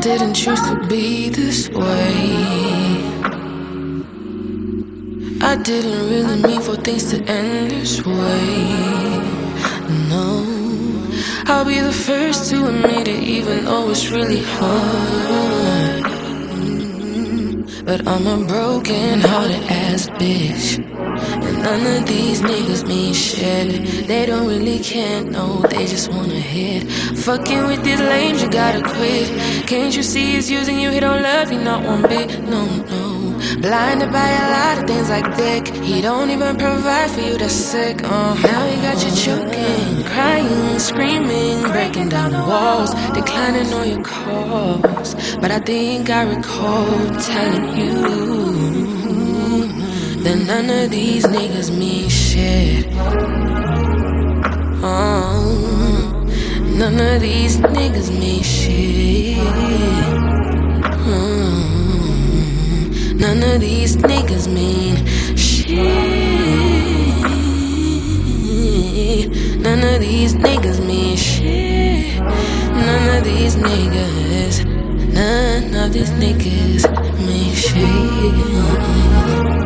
didn't choose to be this way. I didn't really mean for things to end this way. No, I'll be the first to admit it, even though it's really hard. But I'm a broken-hearted ass bitch, and none of these niggas mean shit. They don't really care, no, they just wanna hit. Fucking with these lames, you gotta quit. Can't you see he's using you? He don't love you, not one bit, no, no. Blinded by a lot of things like dick. He don't even provide for you, that's sick. Now he got you choking, crying, screaming, breaking down the walls, declining all your calls. But I think I recall telling you that none of these niggas mean shit. None of these niggas mean shit. None of these niggas mean shit. None of these niggas mean shit. None of these niggas, none of these niggas mean shit.